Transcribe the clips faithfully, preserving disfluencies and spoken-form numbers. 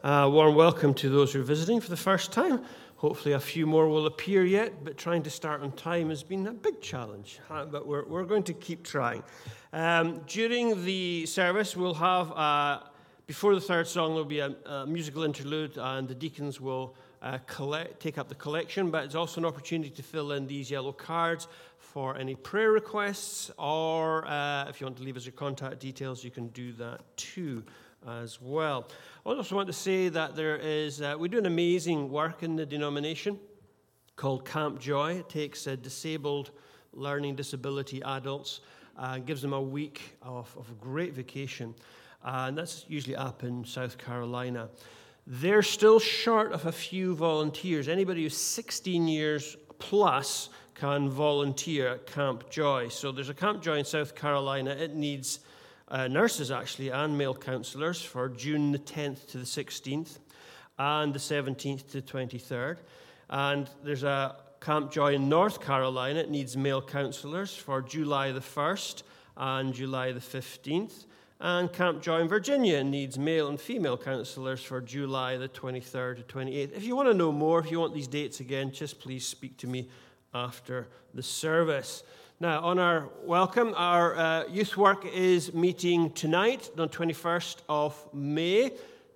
Uh, warm welcome to those who are visiting for the first time. Hopefully a few more will appear yet, but trying to start on time has been a big challenge, uh, but we're, we're going to keep trying. Um, during the service, we'll have, uh, before the third song, there'll be a, a musical interlude, and the deacons will uh, collect, take up the collection, but it's also an opportunity to fill in these yellow cards for any prayer requests, or uh, if you want to leave us your contact details, you can do that too as well. I also want to say that there is, uh, we do an amazing work in the denomination called Camp Joy. It takes uh, disabled learning disability adults and uh, gives them a week of, of great vacation. Uh, and that's usually up in South Carolina. They're still short of a few volunteers. Anybody who's sixteen years plus can volunteer at Camp Joy. So there's a Camp Joy in South Carolina. It needs Uh, nurses, actually, and male counselors for June the tenth to the sixteenth and the seventeenth to the twenty-third. And there's a Camp Joy in North Carolina. It needs male counselors for July the first and July the fifteenth. And Camp Joy in Virginia needs male and female counselors for July the twenty-third to twenty-eighth. If you want to know more, if you want these dates again, just please speak to me after the service. Now, on our welcome, our uh, youth work is meeting tonight, on the twenty-first of May.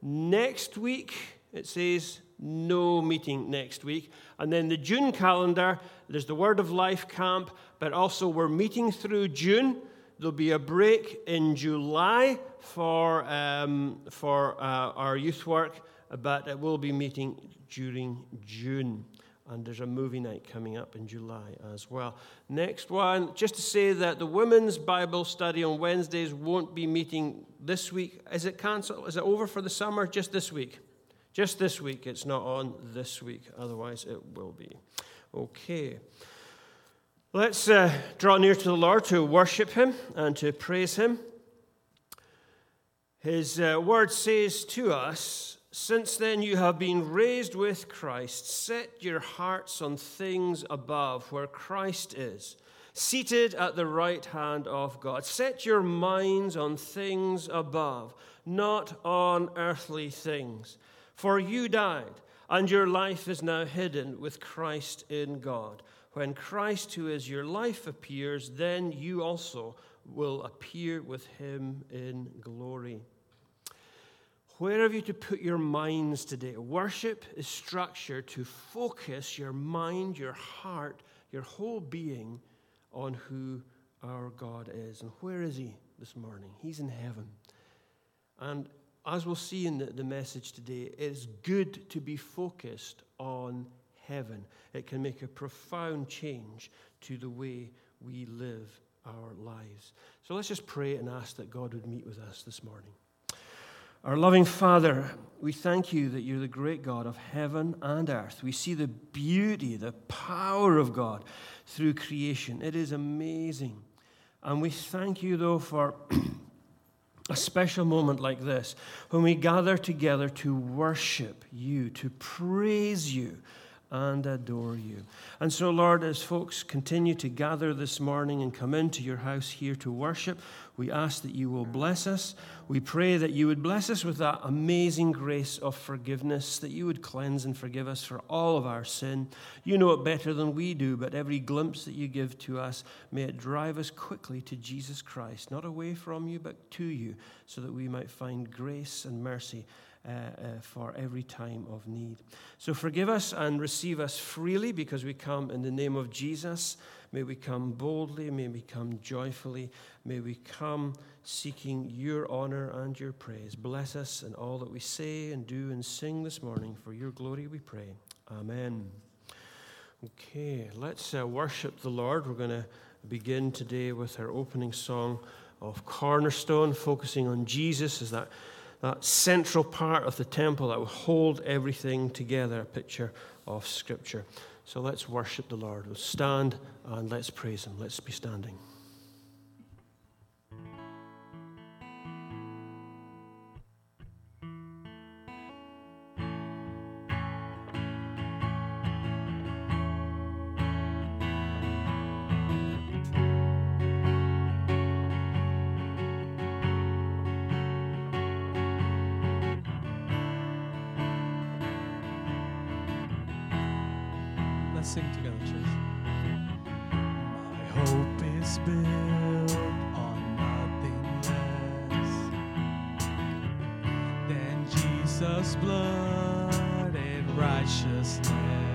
Next week, it says no meeting next week. And then the June calendar, there's the Word of Life camp, but also we're meeting through June. There'll be a break in July for, um, for uh, our youth work, but it will be meeting during June. And there's a movie night coming up in July as well. Next one, just to say that the women's Bible study on Wednesdays won't be meeting this week. Is it cancelled? Is it over for the summer? Just this week. Just this week. It's not on this week. Otherwise, it will be. Okay. Let's uh, draw near to the Lord to worship Him and to praise Him. His uh, word says to us, "Since then you have been raised with Christ. Set your hearts on things above, where Christ is, seated at the right hand of God. Set your minds on things above, not on earthly things. For you died, and your life is now hidden with Christ in God. When Christ, who is your life, appears, then you also will appear with Him in glory." Where have you to put your minds today? Worship is structured to focus your mind, your heart, your whole being on who our God is. And where is He this morning? He's in heaven. And as we'll see in the, the message today, it is good to be focused on heaven. It can make a profound change to the way we live our lives. So let's just pray and ask that God would meet with us this morning. Our loving Father, we thank you that you're the great God of heaven and earth. We see the beauty, the power of God through creation. It is amazing. And we thank you, though, for a special moment like this, when we gather together to worship you, to praise you, and adore you. And so, Lord, as folks continue to gather this morning and come into your house here to worship, we ask that you will bless us. We pray that you would bless us with that amazing grace of forgiveness, that you would cleanse and forgive us for all of our sin. You know it better than we do, but every glimpse that you give to us, may it drive us quickly to Jesus Christ, not away from you, but to you, so that we might find grace and mercy Uh, uh, for every time of need. So forgive us and receive us freely, because we come in the name of Jesus. May we come boldly, may we come joyfully, may we come seeking your honor and your praise. Bless us in all that we say and do and sing this morning. For your glory we pray. Amen. Okay, let's uh, worship the Lord. We're going to begin today with our opening song of Cornerstone, focusing on Jesus as that That central part of the temple that will hold everything together, a picture of Scripture. So let's worship the Lord. We'll stand and let's praise Him. Let's be standing. Let's sing together, church. My hope is built on nothing less than Jesus' blood and righteousness.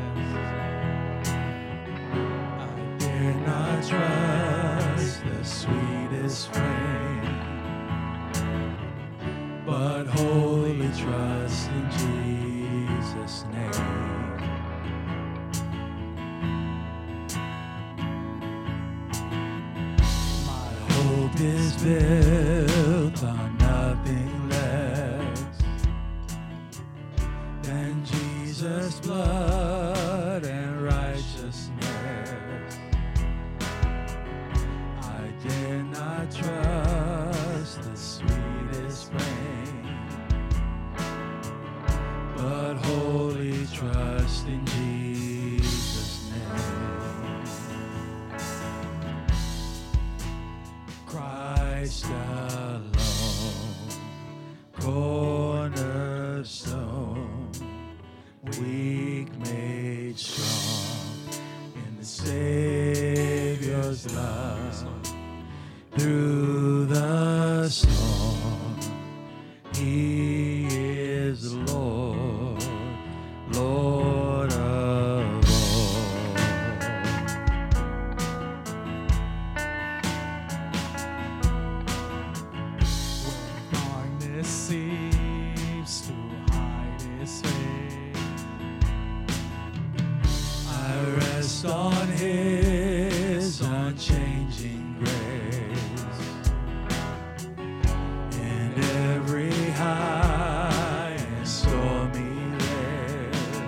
I dare not trust the sweetest frame, but wholly trust in Jesus' name. My hope is built on nothing less than Jesus' blood and righteousness. I dare not trust the sweetest frame, but wholly trust in Jesus' name. Christ alone, cornerstone, weak made strong in the Savior's love. Through the storm, He is Lord, Lord of all. When darkness seems to hide His face, I rest on His unchanging grace. In every high and stormy land,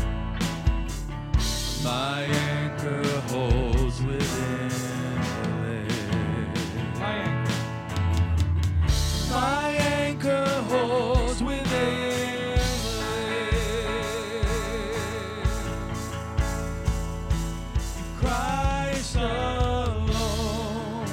my anchor holds within the land. My anchor, my anchor holds within the land. Christ alone,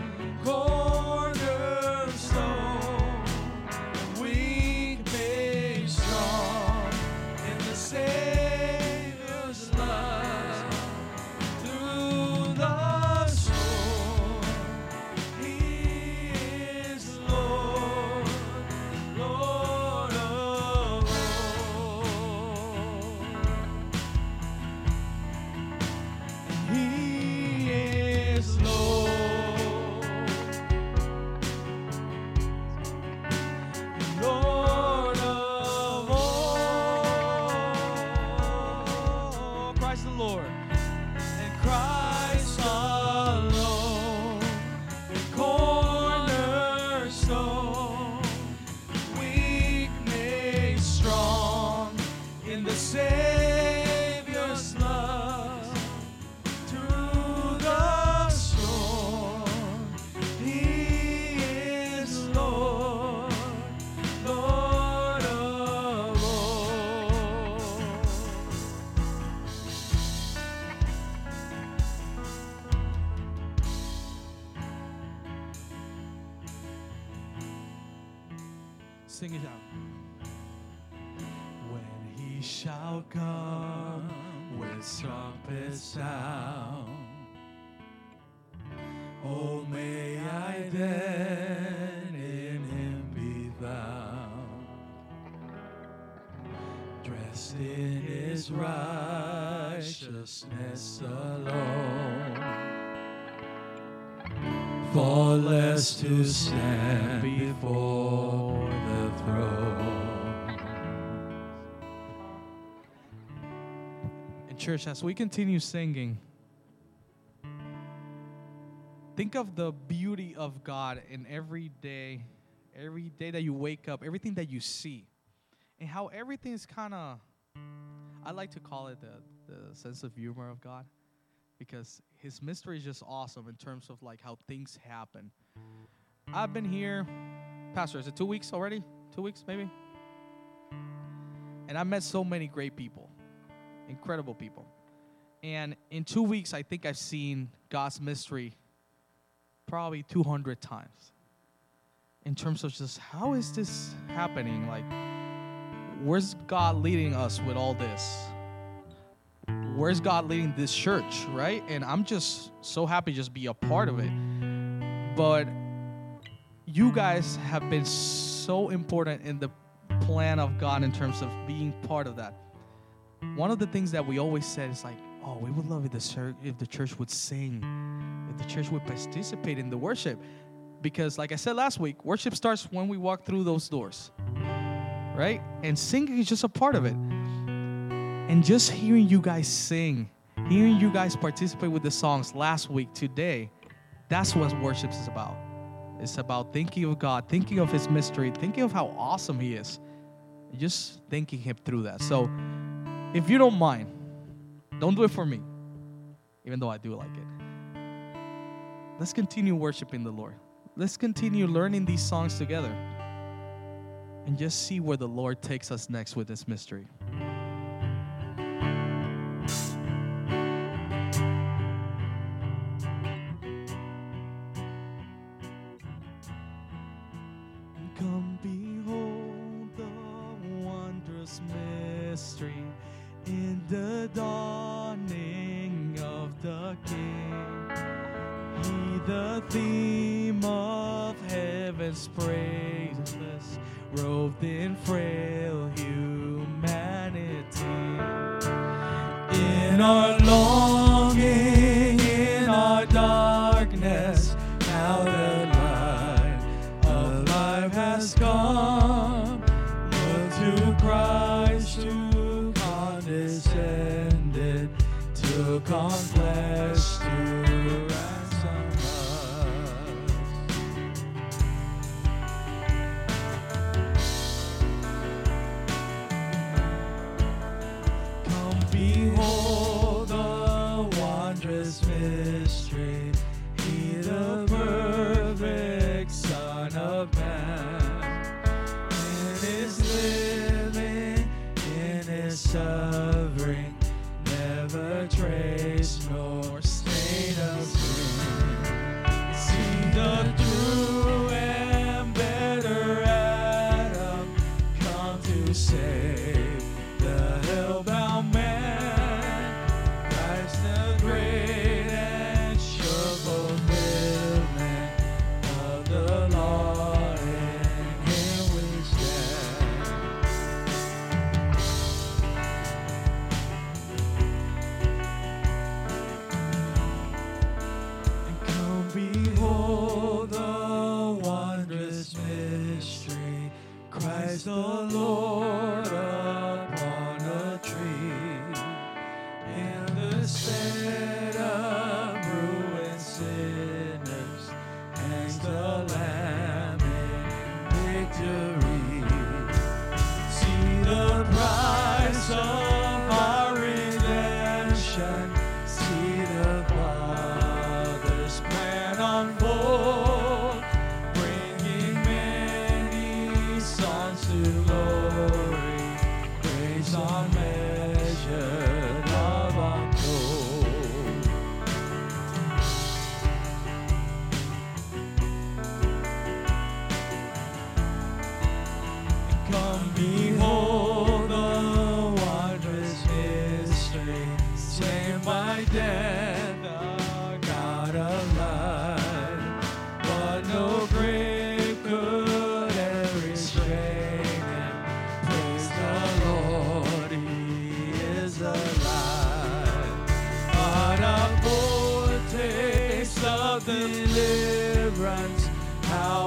cornerstone, weak made strong in the Savior's love. Through the storm, He is Lord, Lord of all. He is Lord, Lord of all. Christ the Lord, and Christ alone, cornerstone, weak made strong in the Savior's love. Through the storm, He is Lord, Lord of all. Sing it out. When He shall come with trumpet sound, oh, may I then in Him be found, dressed in His righteousness alone, faultless to stand before the throne. And church, as we continue singing, think of the beauty of God in every day, every day that you wake up, everything that you see, and how everything is kind of, I like to call it the, the sense of humor of God, because His mystery is just awesome in terms of like how things happen. I've been here, Pastor, is it two weeks already? Two weeks maybe? And I met so many great people, incredible people. And in two weeks, I think I've seen God's mystery probably two hundred times. In terms of just, how is this happening? Like, where's God leading us with all this? where's God leading this church, right? And I'm just so happy to just be a part of it. But you guys have been so important in the plan of God in terms of being part of that. One of the things that we always said is like, oh, we would love if the church, if the church would sing, if the church would participate in the worship. Because like I said last week, worship starts when we walk through those doors, right? And singing is just a part of it. And just hearing you guys sing, hearing you guys participate with the songs last week, today, that's what worship is about. It's about thinking of God, thinking of His mystery, thinking of how awesome He is, just thanking Him through that. So if you don't mind, don't do it for me, even though I do like it. Let's continue worshiping the Lord. Let's continue learning these songs together and just see where the Lord takes us next with this mystery. Come behold the wondrous mystery in the dawning of the King. He, the theme of heaven's praises, robed in frail humanity. In our longing, in our darkness, now the light of life has come. Look to Christ who condescended, took on flesh to ransom us. Come behold the wondrous mystery, He the perfect Son of Man. In His living, in His suffering, never trace nor stain of sin. See the true and better Adam come to save the hell-bound man. Christ the great and sure fulfillment of the law, in Him we stand. Come behold the wondrous mystery, Christ the Lord upon a tree. In the stead of ruined sinners hangs the Lamb in victory. See the price of our redemption, see the Father's plan unfold, bringing many sons to glory, grace unmeasured, love untold. Come behold the wondrous mystery, slain by death, the God of life. But no grave could ever restrain Him. Praise the Lord, He is alive. But a foretaste of deliverance, how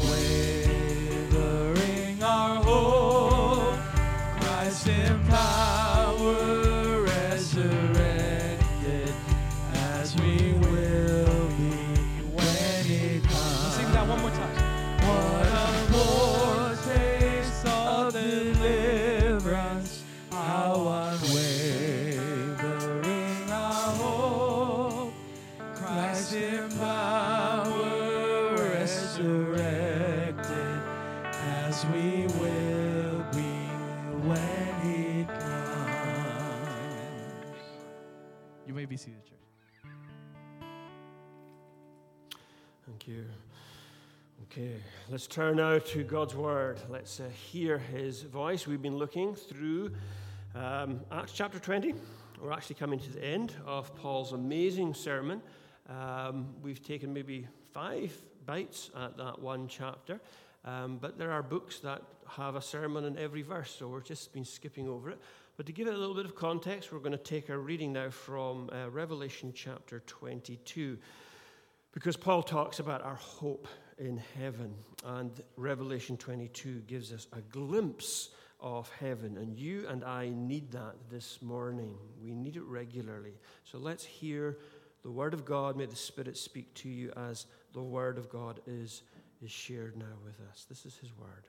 unwavering our hope. Christ in power resurrected, as we will be when He comes. Sing that one more time. What a foretaste of deliverance, how unwavering our hope. Christ in power resurrected, as we will be when He comes. You may be seated, church. Thank you. Okay, let's turn now to God's Word. Let's uh, hear His voice. We've been looking through um, Acts chapter twenty. we're actually coming to the end of Paul's amazing sermon. Um, we've taken maybe five bites at that one chapter, um, but there are books that have a sermon in every verse, so we've just been skipping over it. But to give it a little bit of context, we're going to take our reading now from uh, Revelation chapter twenty-two, because Paul talks about our hope in heaven, and Revelation twenty-two gives us a glimpse of heaven, and you and I need that this morning. We need it regularly. So let's hear the word of God. May the Spirit speak to you as the word of God is, is shared now with us. This is his word.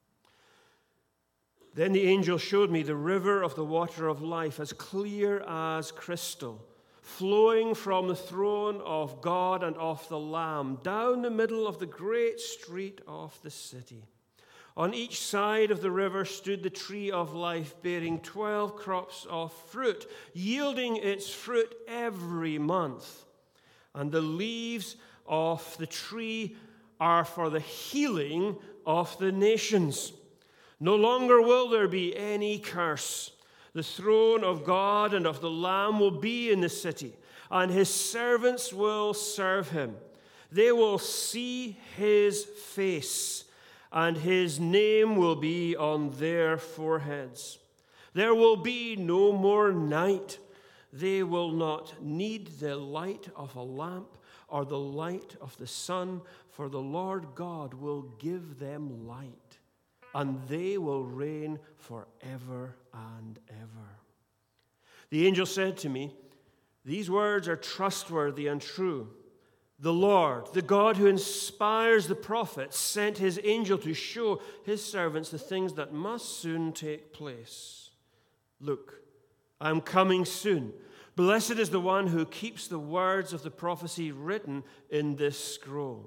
Then the angel showed me the river of the water of life, as clear as crystal, flowing from the throne of God and of the Lamb, down the middle of the great street of the city. On each side of the river stood the tree of life, bearing twelve crops of fruit, yielding its fruit every month. And the leaves of the tree are for the healing of the nations. No longer will there be any curse. The throne of God and of the Lamb will be in the city, and his servants will serve him. They will see his face, and his name will be on their foreheads. There will be no more night. They will not need the light of a lamp or the light of the sun, for the Lord God will give them light, and they will reign forever and ever. The angel said to me, "These words are trustworthy and true. The Lord, the God who inspires the prophets, sent his angel to show his servants the things that must soon take place. Look, I am coming soon. Blessed is the one who keeps the words of the prophecy written in this scroll."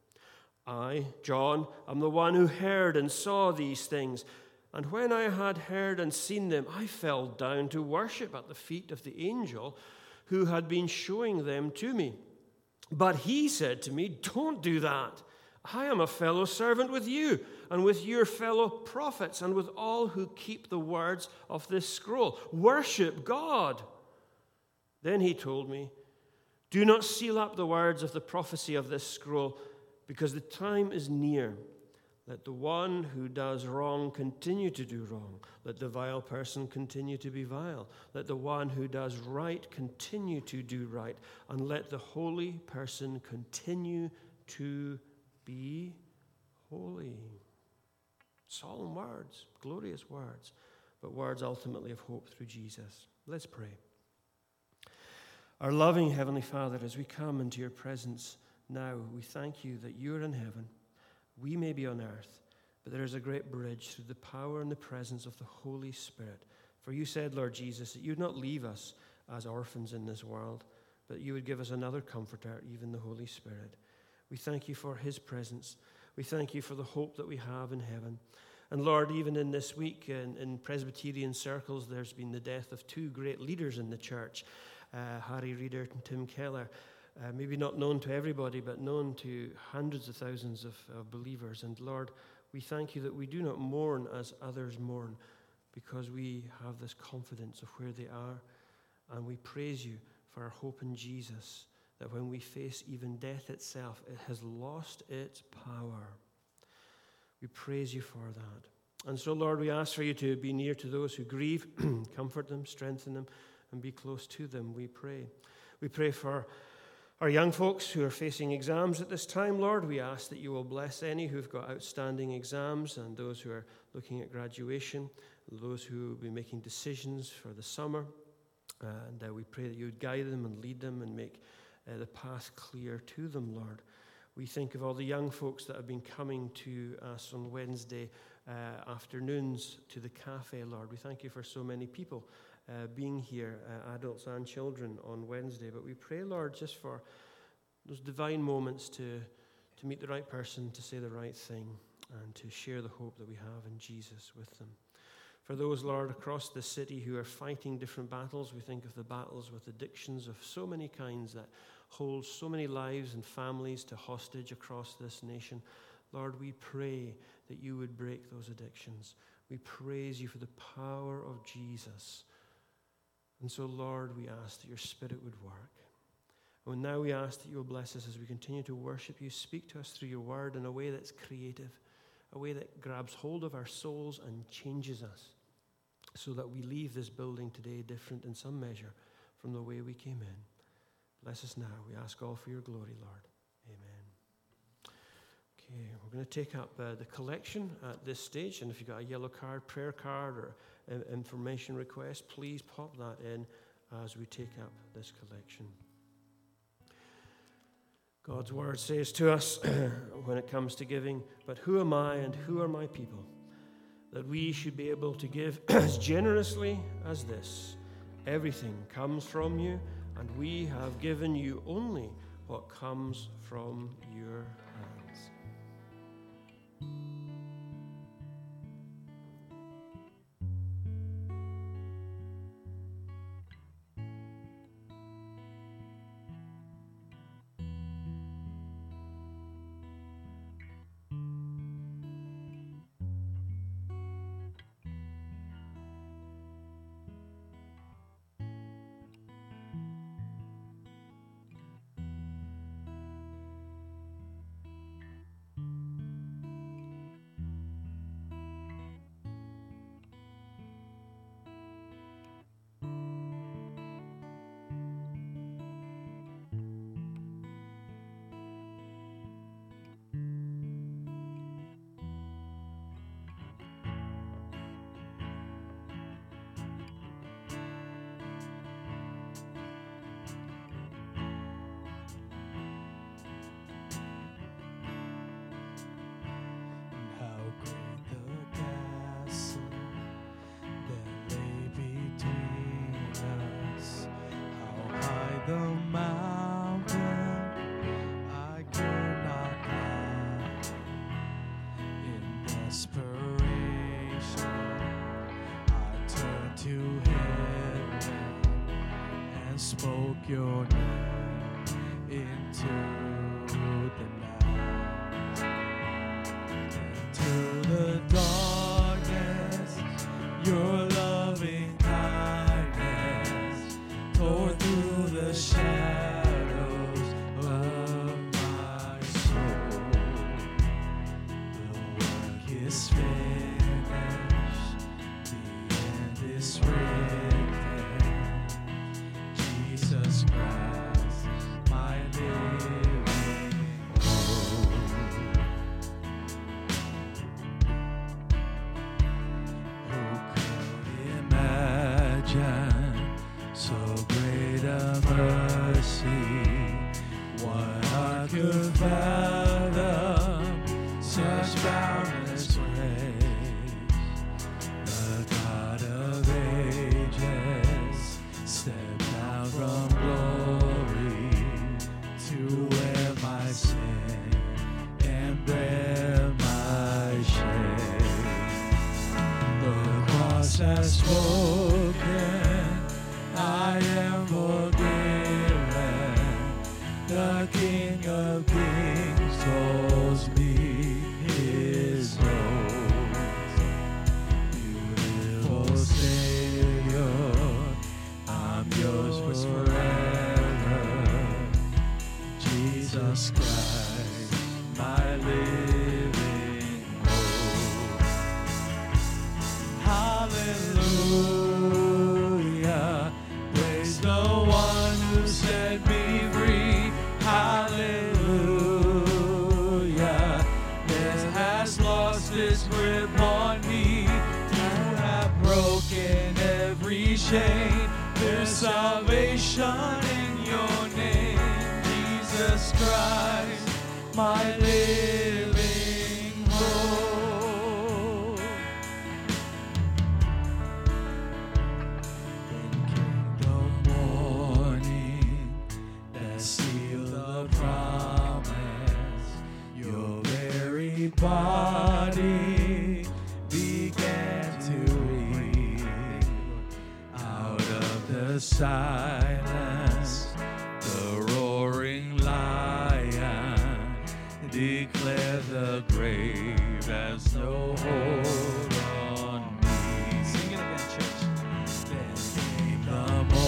I, John, am the one who heard and saw these things. And when I had heard and seen them, I fell down to worship at the feet of the angel who had been showing them to me. But he said to me, "Don't do that. I am a fellow servant with you and with your fellow prophets and with all who keep the words of this scroll. Worship God." Then he told me, "Do not seal up the words of the prophecy of this scroll, because the time is near. Let the one who does wrong continue to do wrong. Let the vile person continue to be vile. Let the one who does right continue to do right. And let the holy person continue to be holy." Solemn words, glorious words, but words ultimately of hope through Jesus. Let's pray. Our loving Heavenly Father, as we come into your presence now, we thank you that you are in heaven. We may be on earth, but there is a great bridge through the power and the presence of the Holy Spirit. For you said, Lord Jesus, that you would not leave us as orphans in this world, but you would give us another comforter, even the Holy Spirit. We thank you for his presence. We thank you for the hope that we have in heaven. And Lord, even in this week, in, in Presbyterian circles, there's been the death of two great leaders in the church, uh, Harry Reeder and Tim Keller. Uh, maybe not known to everybody, but known to hundreds of thousands of, of believers. And Lord, we thank you that we do not mourn as others mourn, because we have this confidence of where they are. And we praise you for our hope in Jesus, that when we face even death itself, it has lost its power. We praise you for that. And so, Lord, we ask for you to be near to those who grieve, comfort them, strengthen them, and be close to them, we pray. We pray for our young folks who are facing exams at this time, Lord. We ask that you will bless any who've got outstanding exams, and those who are looking at graduation, those who will be making decisions for the summer. And uh, we pray that you would guide them and lead them and make uh, the path clear to them, Lord. We think of all the young folks that have been coming to us on Wednesday uh, afternoons to the cafe, Lord. We thank you for so many people Uh, being here, uh, adults and children, on Wednesday. But we pray, Lord, just for those divine moments to, to meet the right person, to say the right thing, and to share the hope that we have in Jesus with them. For those, Lord, across the city who are fighting different battles, we think of the battles with addictions of so many kinds that hold so many lives and families to hostage across this nation. Lord, we pray that you would break those addictions. We praise you for the power of Jesus. And so, Lord, we ask that your Spirit would work. And now we ask that you will bless us as we continue to worship you. Speak to us through your word in a way that's creative, a way that grabs hold of our souls and changes us, so that we leave this building today different in some measure from the way we came in. Bless us now. We ask all for your glory, Lord. Amen. Okay, we're going to take up uh, the collection at this stage. And if you've got a yellow card, prayer card, or uh, information request, please pop that in as we take up this collection. God's word says to us when it comes to giving, "But who am I and who are my people, that we should be able to give as generously as this? Everything comes from you, and we have given you only what comes from your hands." The mountain I could not climb. In desperation, I turned to heaven and spoke your name into the night. Into the darkness, your loving kindness tore through the shadows of my soul. The work is finished, the end is written. Jesus Christ, my living hope. Who could imagine so great a mercy? What heart could fathom such boundless grace? The God of ages stepped down from glory to wear my sin and bear my shame. The cross has spoken, I am forgiven. The King of Kings holds me his rose. Beautiful Savior, I'm yours forever. Jesus Christ, my living hope. Hallelujah. Praise the one who set me free. Hallelujah. Death has lost its grip on me. You have broken every chain. There's salvation in your name. Jesus Christ, my living hope. Then came the morning that sealed the promise. Your very body began to read. Out of the silence, the roaring lion declared the grave has no hold on me. Sing it again, church. Then came the morning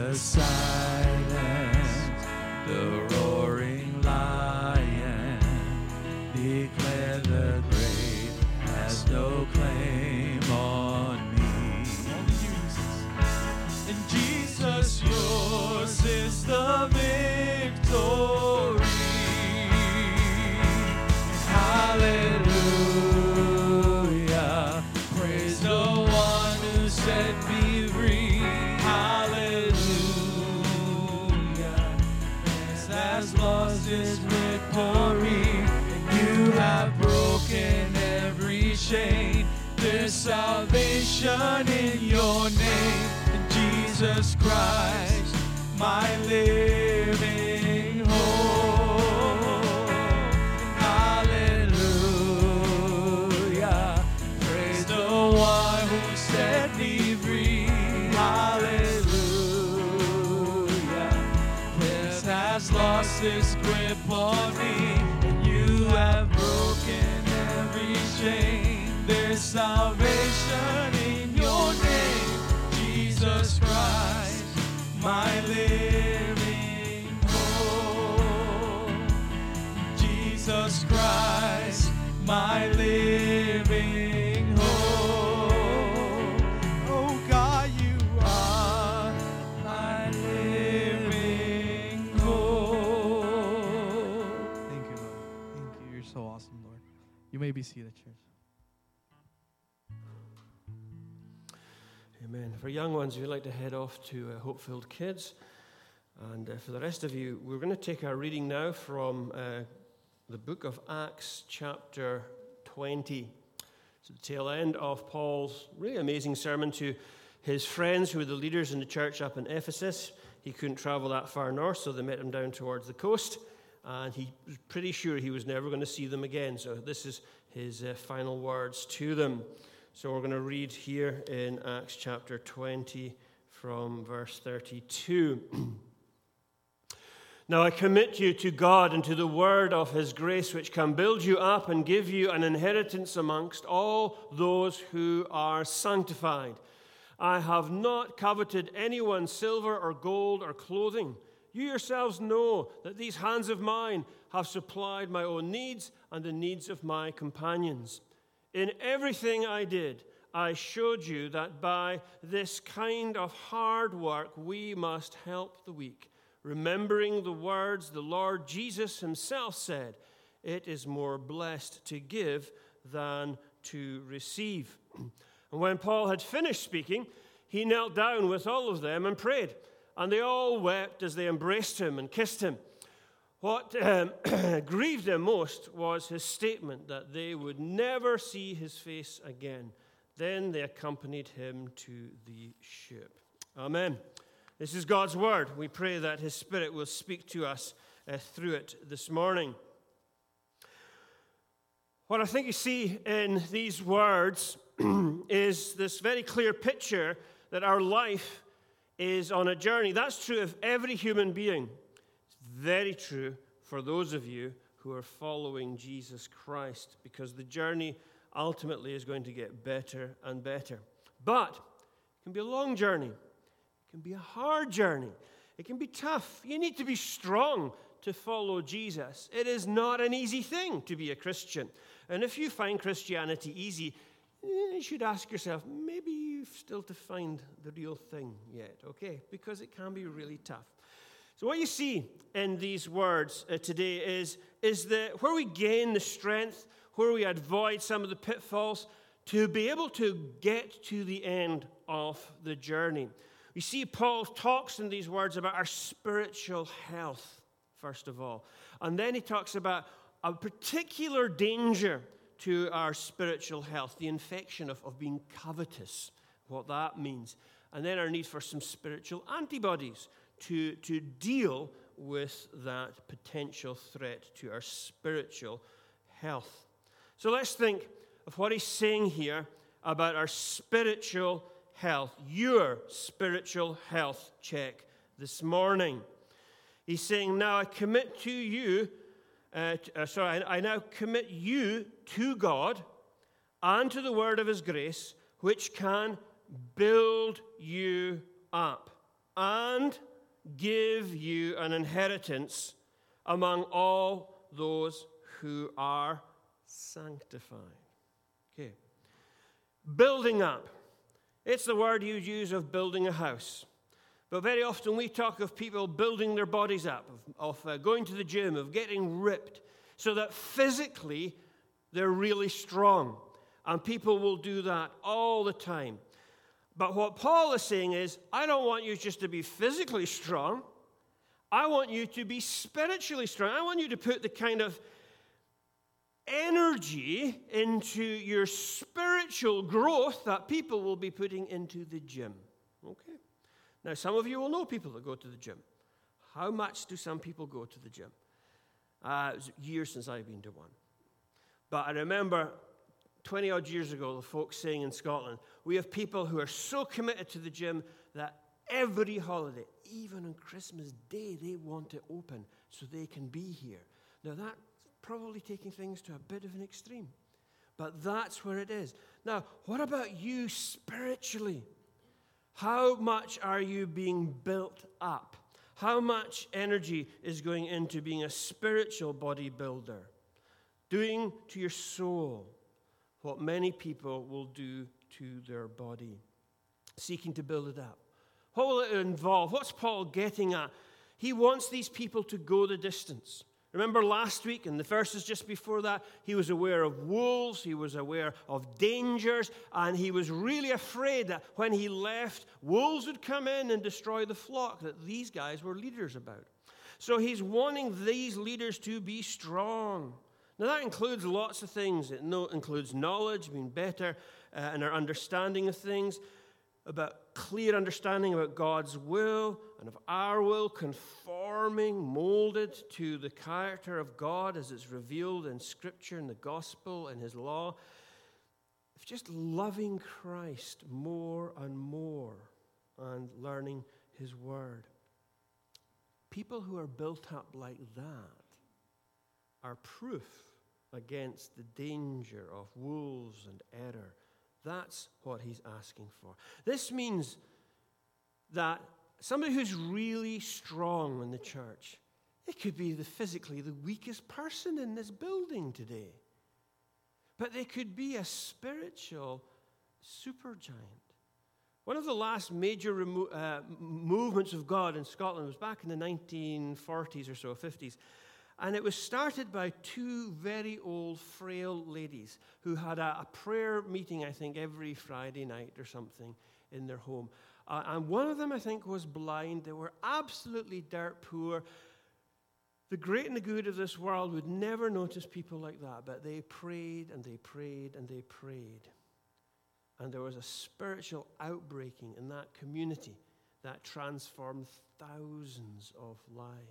the silence, the roaring lion, declare the grave has no claim on me. And Jesus, yours is the victory. Hallelujah, praise the one who set me free. Hallelujah, death has lost its victory, and you have broken every chain. There's salvation in your name, in Jesus Christ, my living hope. Hallelujah, praise the one who set me free. Hallelujah, death has lost its grip on me, and you have broken every chain. There's salvation in your name, Jesus Christ, my living hope. Jesus Christ, my living hope. Oh God, you are my living hope. Thank you, Lord. Thank you. You're so awesome, Lord. You may be seated, church. Amen. For young ones, we'd like to head off to uh, Hope-Filled Kids. And uh, for the rest of you, we're going to take our reading now from uh, the book of Acts, chapter twenty. It's the tail end of Paul's really amazing sermon to his friends who were the leaders in the church up in Ephesus. He couldn't travel that far north, so they met him down towards the coast. And he was pretty sure he was never going to see them again. So this is his uh, final words to them. So we're going to read here in Acts chapter twenty from verse thirty-two. Now I commit you to God and to the word of his grace, which can build you up and give you an inheritance amongst all those who are sanctified. I have not coveted anyone's silver or gold or clothing. You yourselves know that these hands of mine have supplied my own needs and the needs of my companions. In everything I did, I showed you that by this kind of hard work we must help the weak, remembering the words the Lord Jesus himself said, "It is more blessed to give than to receive." And when Paul had finished speaking, he knelt down with all of them and prayed, and they all wept as they embraced him and kissed him. What um, grieved them most was his statement that they would never see his face again. Then they accompanied him to the ship. Amen. This is God's word. We pray that his Spirit will speak to us uh, through it this morning. What I think you see in these words is this very clear picture that our life is on a journey. That's true of every human being. Very true for those of you who are following Jesus Christ, because the journey ultimately is going to get better and better. But it can be a long journey. It can be a hard journey. It can be tough. You need to be strong to follow Jesus. It is not an easy thing to be a Christian. And if you find Christianity easy, you should ask yourself, maybe you've still to find the real thing yet, okay? Because it can be really tough. So what you see in these words uh, today is, is that where we gain the strength, where we avoid some of the pitfalls, to be able to get to the end of the journey. We see Paul talks in these words about our spiritual health, first of all. And then he talks about a particular danger to our spiritual health, the infection of, of being covetous, what that means. And then our need for some spiritual antibodies to, to deal with that potential threat to our spiritual health. So let's think of what he's saying here about our spiritual health, your spiritual health check this morning. He's saying, now I commit to you, uh, t- uh, sorry, I, I now commit you to God and to the word of his grace, which can build you up and give you an inheritance among all those who are sanctified. Okay. Building up. It's the word you use of building a house. But very often we talk of people building their bodies up, of, of uh, going to the gym, of getting ripped, so that physically they're really strong. And people will do that all the time. But what Paul is saying is, I don't want you just to be physically strong. I want you to be spiritually strong. I want you to put the kind of energy into your spiritual growth that people will be putting into the gym. Okay? Now, some of you will know people that go to the gym. How much do some people go to the gym? Uh, it was years since I've been to one. But I remember twenty-odd years ago, the folks saying in Scotland, we have people who are so committed to the gym that every holiday, even on Christmas Day, they want it open so they can be here. Now, that's probably taking things to a bit of an extreme. But that's where it is. Now, what about you spiritually? How much are you being built up? How much energy is going into being a spiritual bodybuilder? Doing to your soul what many people will do to their body, seeking to build it up. What will it involve? What's Paul getting at? He wants these people to go the distance. Remember last week, and the verses just before that, he was aware of wolves, he was aware of dangers, and he was really afraid that when he left, wolves would come in and destroy the flock that these guys were leaders about. So he's wanting these leaders to be strong. Now that includes lots of things. It includes knowledge, being better uh, in our understanding of things, about clear understanding about God's will and of our will, conforming, molded to the character of God as it's revealed in Scripture, in the gospel, and His law. It's just loving Christ more and more and learning His word. People who are built up like that are proof against the danger of wolves and error. That's what he's asking for. This means that somebody who's really strong in the church, it could be the physically the weakest person in this building today, but they could be a spiritual supergiant. One of the last major remo- uh, movements of God in Scotland was back in the nineteen forties or so, fifties. And it was started by two very old, frail ladies who had a, a prayer meeting, I think, every Friday night or something in their home. Uh, and one of them, I think, was blind. They were absolutely dirt poor. The great and the good of this world would never notice people like that, but they prayed and they prayed and they prayed. And there was a spiritual outbreaking in that community that transformed thousands of lives.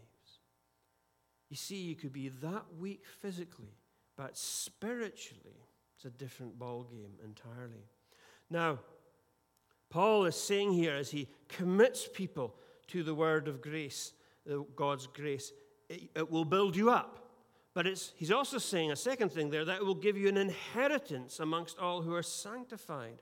You see, you could be that weak physically, but spiritually, it's a different ballgame entirely. Now, Paul is saying here, as he commits people to the word of grace, God's grace, it, it will build you up. But it's, he's also saying a second thing there, that it will give you an inheritance amongst all who are sanctified.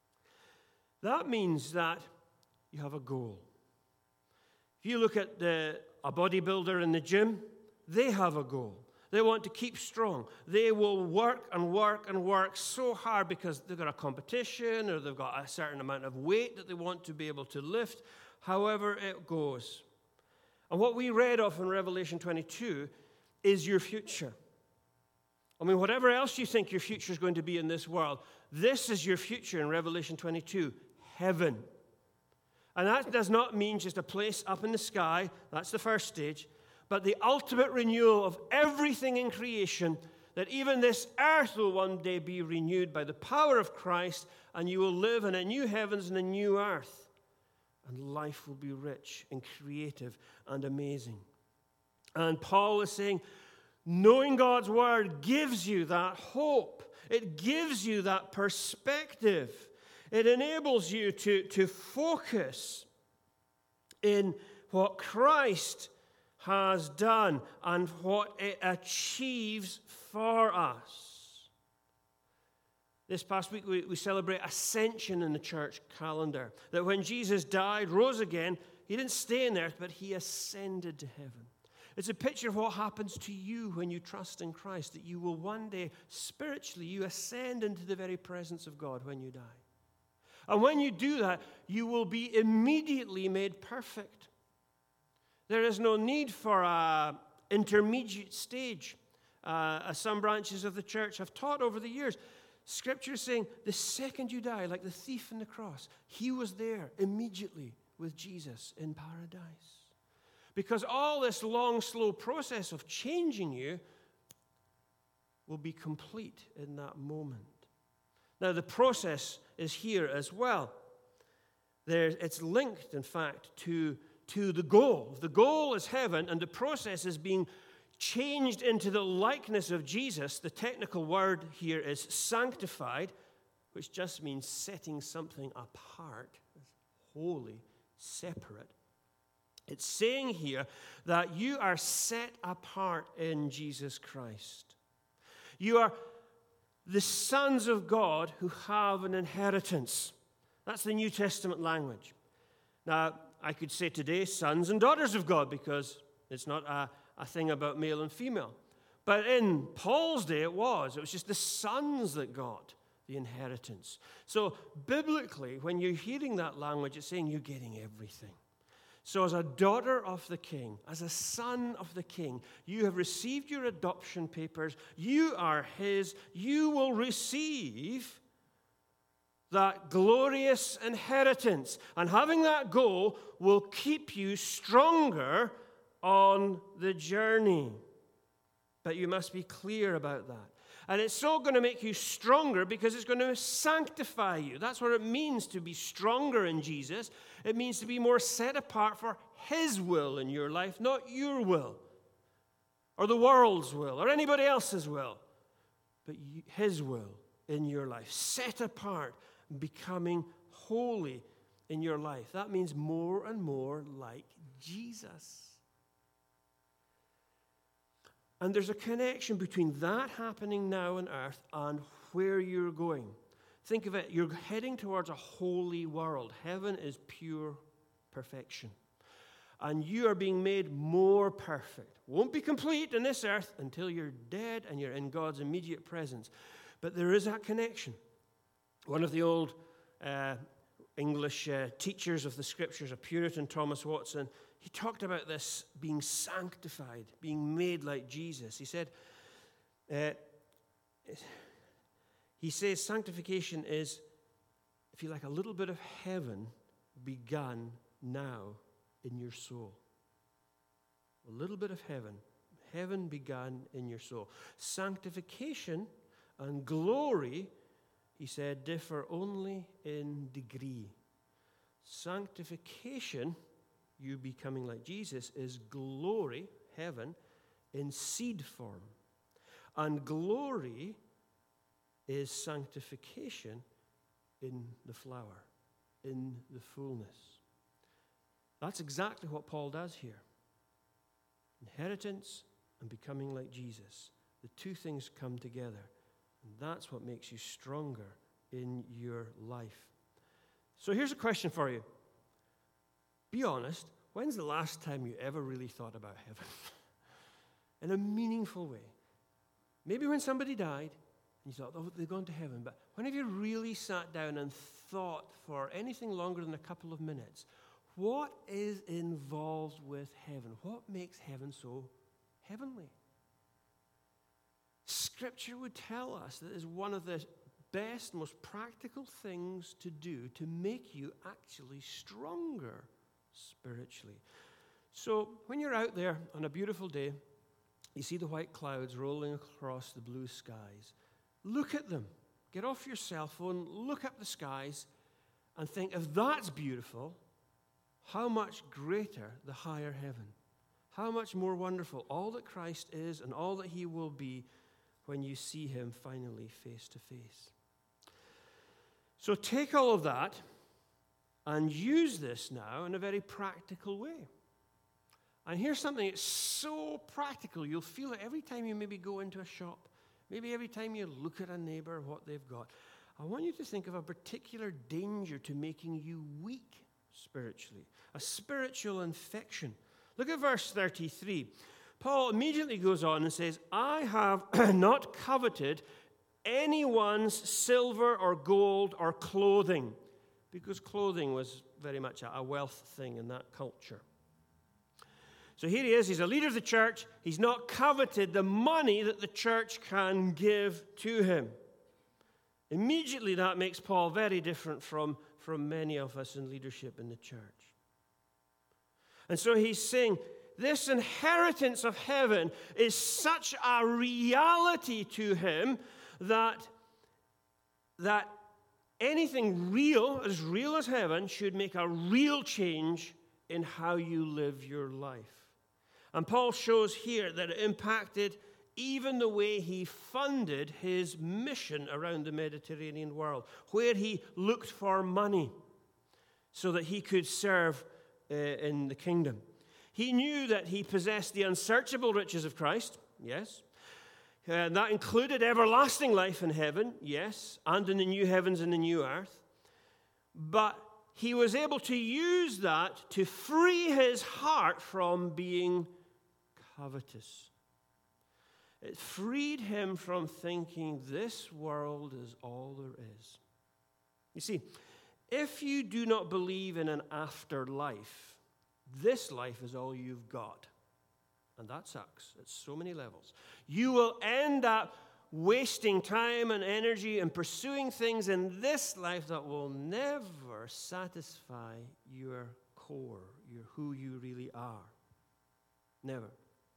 That means that you have a goal. If you look at the, a bodybuilder in the gym, they have a goal. They want to keep strong. They will work and work and work so hard because they've got a competition or they've got a certain amount of weight that they want to be able to lift, however it goes. And what we read of in Revelation twenty-two is your future. I mean, whatever else you think your future is going to be in this world, this is your future in Revelation twenty-two, heaven. And that does not mean just a place up in the sky. That's the first stage. But the ultimate renewal of everything in creation, that even this earth will one day be renewed by the power of Christ, and you will live in a new heavens and a new earth. And life will be rich and creative and amazing. And Paul is saying, knowing God's word gives you that hope. It gives you that perspective. It enables you to, to focus in what Christ has done and what it achieves for us. This past week we, we celebrate Ascension in the church calendar. That when Jesus died, rose again, He didn't stay in earth, but he ascended to heaven. It's a picture of what happens to you when you trust in Christ, that you will one day, spiritually, you ascend into the very presence of God when you die. And when you do that, you will be immediately made perfect. There is no need for an intermediate stage. Uh, as some branches of the church have taught over the years, Scripture is saying the second you die, like the thief on the cross, he was there immediately with Jesus in paradise. Because all this long, slow process of changing you will be complete in that moment. Now, the process is here as well. There, it's linked, in fact, to, to the goal. The goal is heaven, and the process is being changed into the likeness of Jesus. The technical word here is sanctified, which just means setting something apart, holy, separate. It's saying here that you are set apart in Jesus Christ. You are the sons of God who have an inheritance. That's the New Testament language. Now, I could say today sons and daughters of God, because it's not a, a thing about male and female. But in Paul's day it was. It was just the sons that got the inheritance. So biblically, when you're hearing that language, it's saying you're getting everything. So as a daughter of the King, as a son of the King, you have received your adoption papers. You are his. You will receive that glorious inheritance. And having that goal will keep you stronger on the journey. But you must be clear about that. And it's so going to make you stronger because it's going to sanctify you. That's what it means to be stronger in Jesus. It means to be more set apart for his will in your life, not your will, or the world's will, or anybody else's will, but his will in your life. Set apart, becoming holy in your life. That means more and more like Jesus. And there's a connection between that happening now on earth and where you're going. Think of it, you're heading towards a holy world. Heaven is pure perfection. And you are being made more perfect. Won't be complete in this earth until you're dead and you're in God's immediate presence. But there is that connection. One of the old uh, English uh, teachers of the Scriptures, a Puritan, Thomas Watson, he talked about this being sanctified, being made like Jesus. He said, uh, he says sanctification is, if you like, a little bit of heaven begun now in your soul. A little bit of heaven. Heaven begun in your soul. Sanctification and glory, he said, differ only in degree. Sanctification, you becoming like Jesus, is glory, heaven, in seed form. And glory is sanctification in the flower, in the fullness. That's exactly what Paul does here. Inheritance and becoming like Jesus. The two things come together. And that's what makes you stronger in your life. So here's a question for you. Be honest, when's the last time you ever really thought about heaven? In a meaningful way. Maybe when somebody died, and you thought, oh, they've gone to heaven. But when have you really sat down and thought for anything longer than a couple of minutes, what is involved with heaven? What makes heaven so heavenly? Scripture would tell us that it's one of the best, most practical things to do to make you actually stronger spiritually. So when you're out there on a beautiful day, you see the white clouds rolling across the blue skies. Look at them. Get off your cell phone, look up the skies, and think, if that's beautiful, how much greater the higher heaven? How much more wonderful all that Christ is and all that he will be when you see him finally face to face. So take all of that and use this now in a very practical way. And here's something that's so practical, you'll feel it every time you maybe go into a shop, maybe every time you look at a neighbor, what they've got. I want you to think of a particular danger to making you weak spiritually. A spiritual infection. Look at verse thirty-three. Paul immediately goes on and says, I have not coveted anyone's silver or gold or clothing, because clothing was very much a wealth thing in that culture. So here he is, he's a leader of the church. He's not coveted the money that the church can give to him. Immediately that makes Paul very different from, from many of us in leadership in the church. And so he's saying, this inheritance of heaven is such a reality to him that, that anything real, as real as heaven, should make a real change in how you live your life. And Paul shows here that it impacted even the way he funded his mission around the Mediterranean world, where he looked for money so that he could serve uh, in the kingdom. He knew that he possessed the unsearchable riches of Christ, yes. Uh, that included everlasting life in heaven, yes, and in the new heavens and the new earth. But he was able to use that to free his heart from being covetous. It freed him from thinking this world is all there is. You see, if you do not believe in an afterlife, this life is all you've got. And that sucks at so many levels. You will end up wasting time and energy and pursuing things in this life that will never satisfy your core, your who you really are. Never.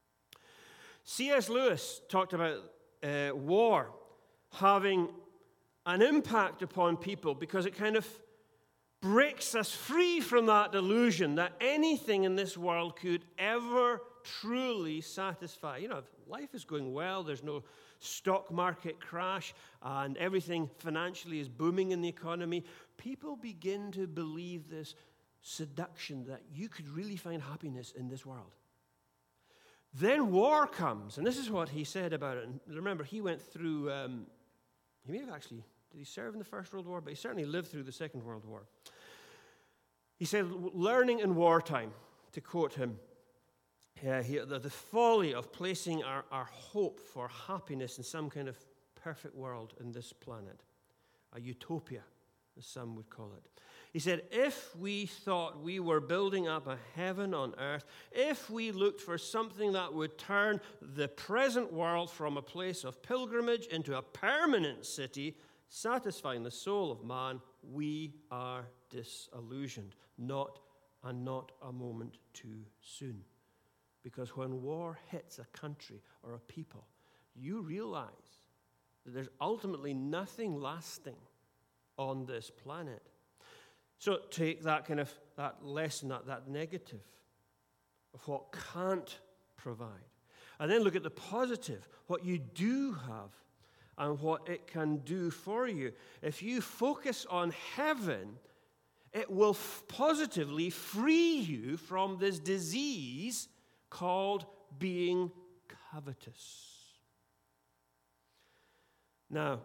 C S Lewis talked about uh, war having an impact upon people because it kind of breaks us free from that delusion that anything in this world could ever truly satisfy. You know, if life is going well, there's no stock market crash, and everything financially is booming in the economy, people begin to believe this seduction that you could really find happiness in this world. Then war comes, and this is what he said about it. And remember, he went through, um, he may have actually, did he serve in the First World War? But he certainly lived through the Second World War. He said, learning in wartime, to quote him, uh, he, the, the folly of placing our, our hope for happiness in some kind of perfect world in this planet, a utopia, as some would call it. He said, if we thought we were building up a heaven on earth, if we looked for something that would turn the present world from a place of pilgrimage into a permanent city, satisfying the soul of man, we are disillusioned, not and not a moment too soon. Because when war hits a country or a people, you realize that there's ultimately nothing lasting on this planet. So take that kind of that lesson, that, that negative of what can't provide. And then look at the positive, what you do have and what it can do for you. If you focus on heaven, it will f- positively free you from this disease called being covetous. Now,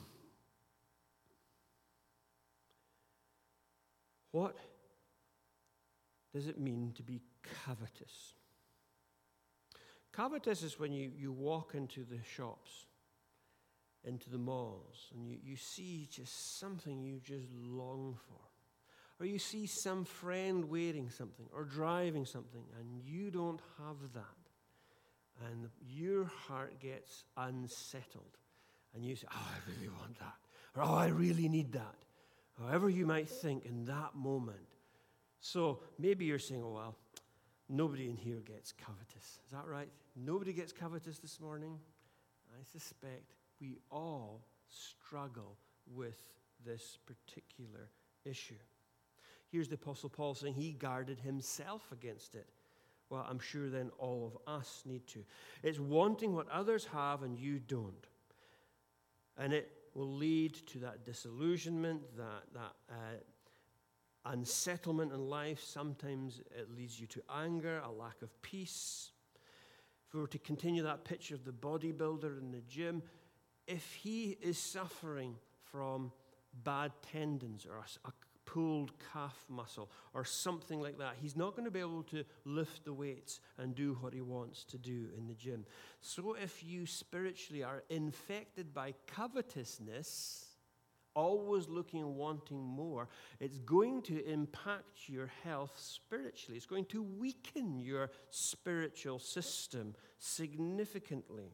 what does it mean to be covetous? Covetous is when you, you walk into the shops, into the malls, and you, you see just something you just long for. Or you see some friend wearing something or driving something, and you don't have that. And your heart gets unsettled. And you say, oh, I really want that. Or, oh, I really need that. However you might think in that moment. So maybe you're saying, oh, well, nobody in here gets covetous. Is that right? Nobody gets covetous this morning? I suspect we all struggle with this particular issue. Here's the Apostle Paul saying he guarded himself against it. Well, I'm sure then all of us need to. It's wanting what others have and you don't. And it will lead to that disillusionment, that, that uh, unsettlement in life. Sometimes it leads you to anger, a lack of peace. If we were to continue that picture of the bodybuilder in the gym, if he is suffering from bad tendons or a, a pulled calf muscle or something like that. He's not going to be able to lift the weights and do what he wants to do in the gym. So if you spiritually are infected by covetousness, always looking and wanting more, it's going to impact your health spiritually. It's going to weaken your spiritual system significantly.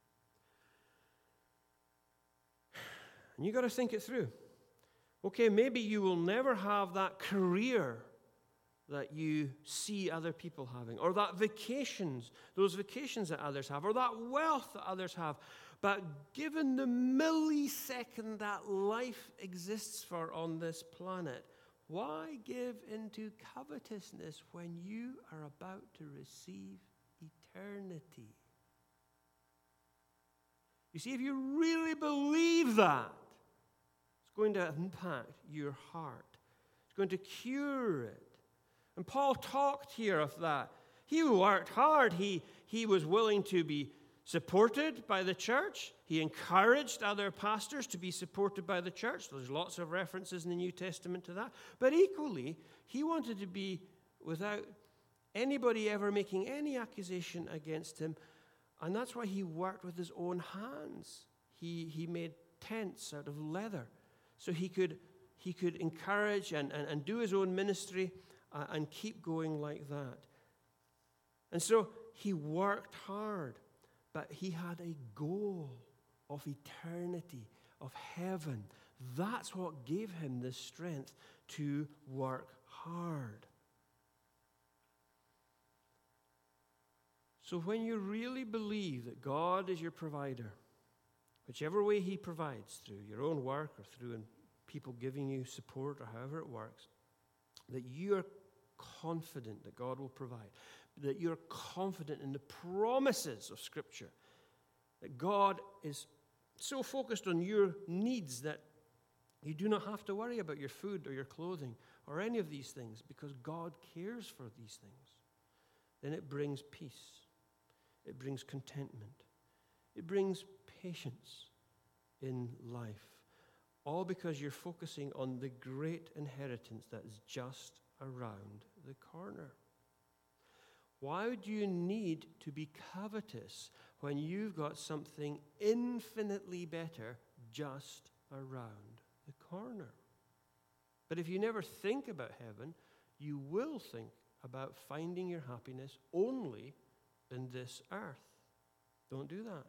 And you've got to think it through. Okay, maybe you will never have that career that you see other people having, or that vacations, those vacations that others have, or that wealth that others have. But given the millisecond that life exists for on this planet, why give into covetousness when you are about to receive eternity? You see, if you really believe that, it's going to impact your heart. It's going to cure it. And Paul talked here of that. He worked hard. He, he was willing to be supported by the church. He encouraged other pastors to be supported by the church. There's lots of references in the New Testament to that. But equally, he wanted to be without anybody ever making any accusation against him. And that's why he worked with his own hands. He, he made tents out of leather so he could, he could encourage and, and, and do his own ministry uh, and keep going like that. And so he worked hard. But he had a goal of eternity, of heaven. That's what gave him the strength to work hard. So when you really believe that God is your provider, whichever way he provides, through your own work or through people giving you support or however it works, that you are confident that God will provide, that you're confident in the promises of Scripture, that God is so focused on your needs that you do not have to worry about your food or your clothing or any of these things because God cares for these things, then it brings peace. It brings contentment. It brings patience in life, all because you're focusing on the great inheritance that is just around the corner. Why do you need to be covetous when you've got something infinitely better just around the corner? But if you never think about heaven, you will think about finding your happiness only in this earth. Don't do that.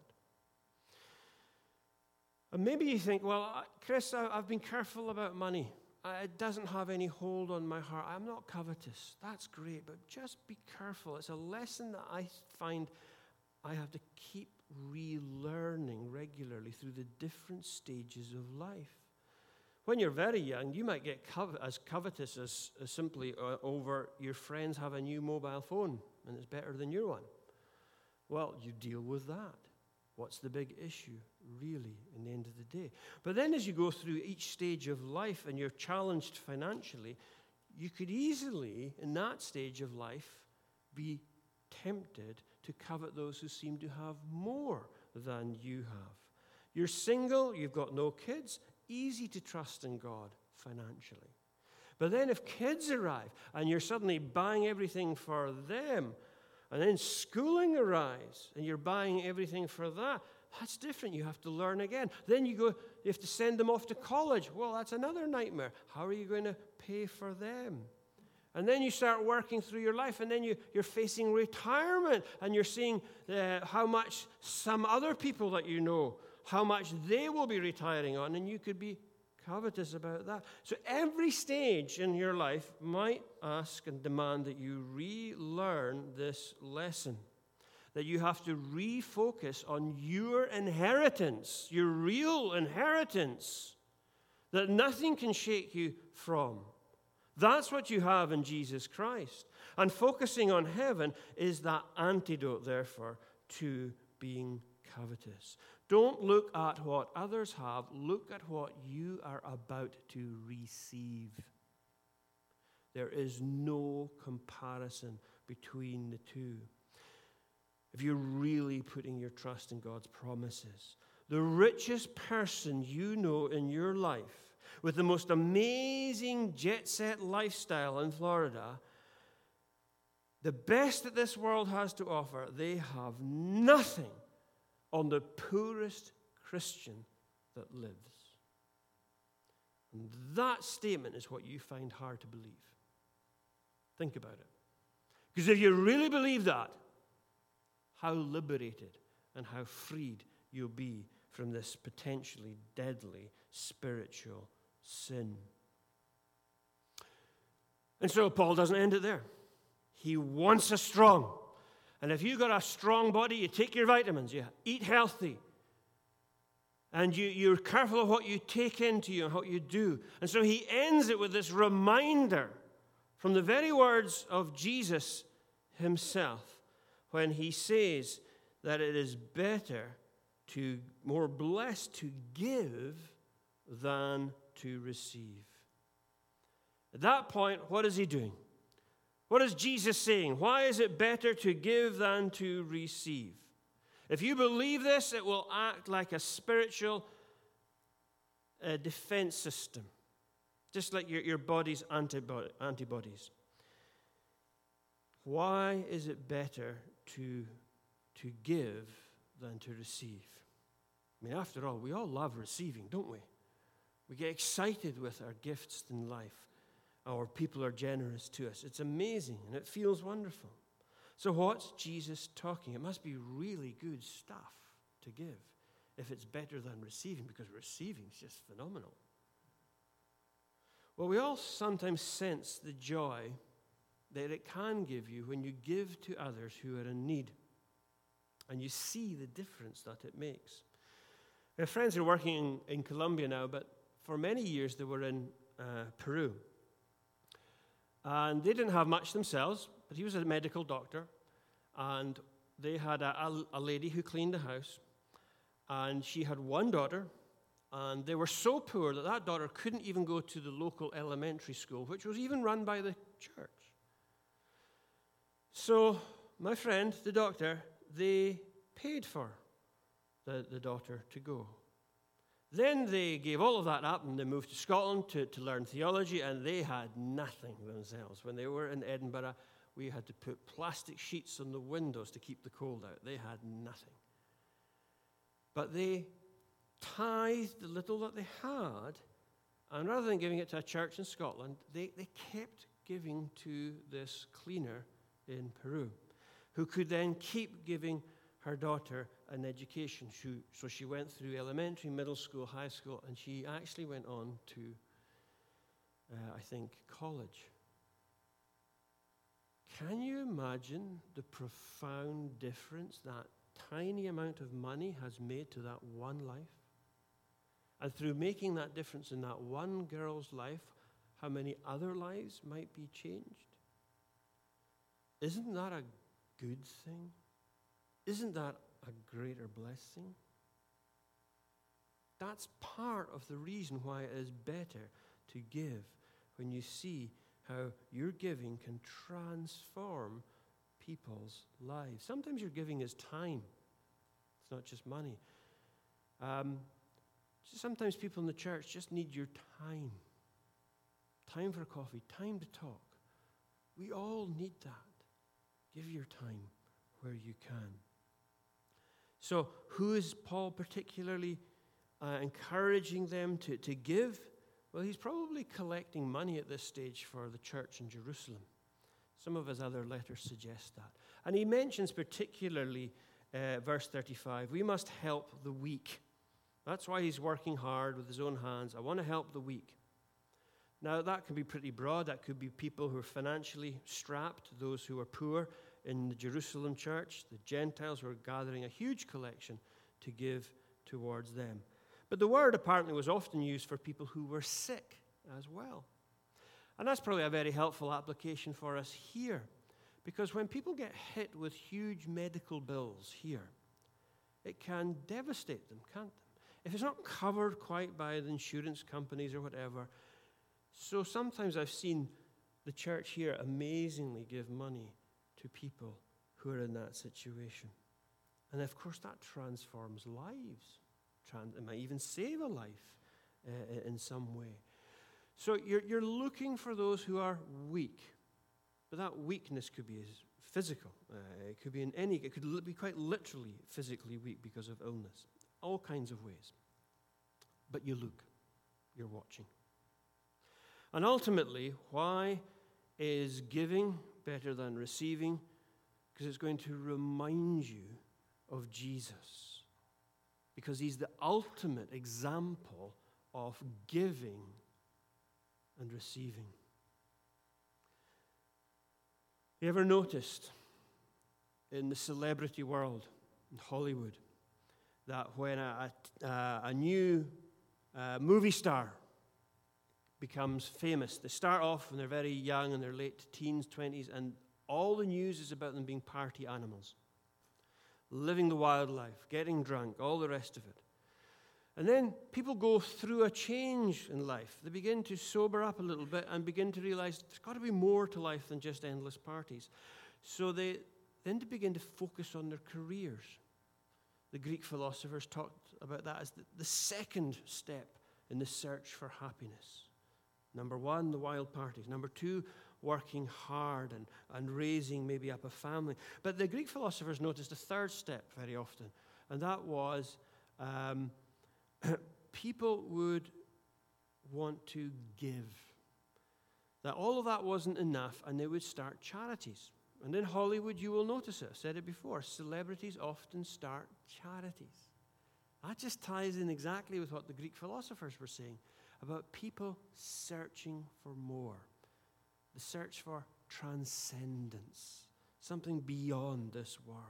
And maybe you think, well, Chris, I've been careful about money. It doesn't have any hold on my heart. I'm not covetous. That's great, but just be careful. It's a lesson that I find I have to keep relearning regularly through the different stages of life. When you're very young, you might get cov- as covetous as, as simply uh, over your friends have a new mobile phone and it's better than your one. Well, you deal with that. What's the big issue, really, in the end of the day? But then as you go through each stage of life and you're challenged financially, you could easily, in that stage of life, be tempted to covet those who seem to have more than you have. You're single, you've got no kids, easy to trust in God financially. But then if kids arrive and you're suddenly buying everything for them, and then schooling arrives, and you're buying everything for that. That's different. You have to learn again. Then you go, you have to send them off to college. Well, that's another nightmare. How are you going to pay for them? And then you start working through your life, and then you, you're facing retirement, and you're seeing uh, how much some other people that you know, how much they will be retiring on, and you could be covetous about that. So every stage in your life might ask and demand that you relearn this lesson, that you have to refocus on your inheritance, your real inheritance, that nothing can shake you from. That's what you have in Jesus Christ. And focusing on heaven is that antidote, therefore, to being covetous. Don't look at what others have. Look at what you are about to receive. There is no comparison between the two. If you're really putting your trust in God's promises, the richest person you know in your life with the most amazing jet-set lifestyle in Florida, the best that this world has to offer, they have nothing on the poorest Christian that lives. And that statement is what you find hard to believe. Think about it. Because if you really believe that, how liberated and how freed you'll be from this potentially deadly spiritual sin. And so Paul doesn't end it there. He wants us strong. And if you've got a strong body, you take your vitamins, you eat healthy, and you, you're careful of what you take into you and what you do. And so he ends it with this reminder from the very words of Jesus himself when he says that it is better to, more blessed to give than to receive. At that point, what is he doing? What is Jesus saying? Why is it better to give than to receive? If you believe this, it will act like a spiritual uh, defense system, just like your, your body's antibody, antibodies. Why is it better to, to give than to receive? I mean, after all, we all love receiving, don't we? We get excited with our gifts in life. Or people are generous to us. It's amazing and it feels wonderful. So what's Jesus talking? It must be really good stuff to give if it's better than receiving, because receiving is just phenomenal. Well, we all sometimes sense the joy that it can give you when you give to others who are in need. And you see the difference that it makes. My friends are working in, in Colombia now, but for many years they were in uh, Peru. And they didn't have much themselves, but he was a medical doctor. And they had a, a, a lady who cleaned the house. And she had one daughter. And they were so poor that that daughter couldn't even go to the local elementary school, which was even run by the church. So my friend, the doctor, they paid for the, the daughter to go. Then they gave all of that up and they moved to Scotland to, to learn theology, and they had nothing themselves. When they were in Edinburgh, we had to put plastic sheets on the windows to keep the cold out. They had nothing. But they tithed the little that they had, and rather than giving it to a church in Scotland, they, they kept giving to this cleaner in Peru, who could then keep giving her daughter an education. She, so she went through elementary, middle school, high school, and she actually went on to, uh, I think, college. Can you imagine the profound difference that tiny amount of money has made to that one life? And through making that difference in that one girl's life, how many other lives might be changed? Isn't that a good thing? Isn't that a greater blessing? That's part of the reason why it is better to give, when you see how your giving can transform people's lives. Sometimes your giving is time. It's not just money. Um, sometimes people in the church just need your time. Time for coffee, time to talk. We all need that. Give your time where you can. So who is Paul particularly uh, encouraging them to, to give? Well, he's probably collecting money at this stage for the church in Jerusalem. Some of his other letters suggest that. And he mentions particularly uh, verse thirty-five, we must help the weak. That's why he's working hard with his own hands. I want to help the weak. Now, that can be pretty broad. That could be people who are financially strapped, those who are poor in the Jerusalem church. The Gentiles were gathering a huge collection to give towards them. But the word apparently was often used for people who were sick as well. And that's probably a very helpful application for us here. Because when people get hit with huge medical bills here, it can devastate them, can't it? If it's not covered quite by the insurance companies or whatever. So sometimes I've seen the church here amazingly give money to people who are in that situation. And of course that transforms lives. Trans- it might even save a life uh, in some way. So you're, you're looking for those who are weak. But that weakness could be physical. Uh, it could be in any, it could li- be quite literally physically weak because of illness. All kinds of ways. But you look. You're watching. And ultimately, why is giving better than receiving? Because it's going to remind you of Jesus. Because he's the ultimate example of giving and receiving. You ever noticed in the celebrity world, in Hollywood, that when a, a, a new uh, movie star becomes famous, they start off when they're very young, in their late teens, twenties, and all the news is about them being party animals, living the wild life, getting drunk, all the rest of it. And then people go through a change in life. They begin to sober up a little bit and begin to realize there's got to be more to life than just endless parties. So they then to begin to focus on their careers. The Greek philosophers talked about that as the, the second step in the search for happiness. Number one, the wild parties. Number two, working hard and, and raising maybe up a family. But the Greek philosophers noticed a third step very often, and that was um, people would want to give. That all of that wasn't enough, and they would start charities. And in Hollywood, you will notice it. I've said it before. Celebrities often start charities. That just ties in exactly with what the Greek philosophers were saying about people searching for more. The search for transcendence, something beyond this world.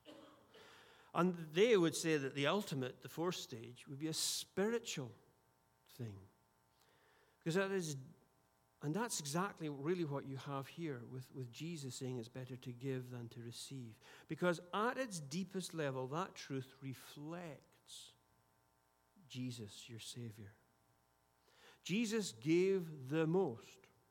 And they would say that the ultimate, the fourth stage, would be a spiritual thing. Because that is, and that's exactly really what you have here with, with Jesus saying it's better to give than to receive. Because at its deepest level, that truth reflects Jesus, your Savior. Jesus gave the most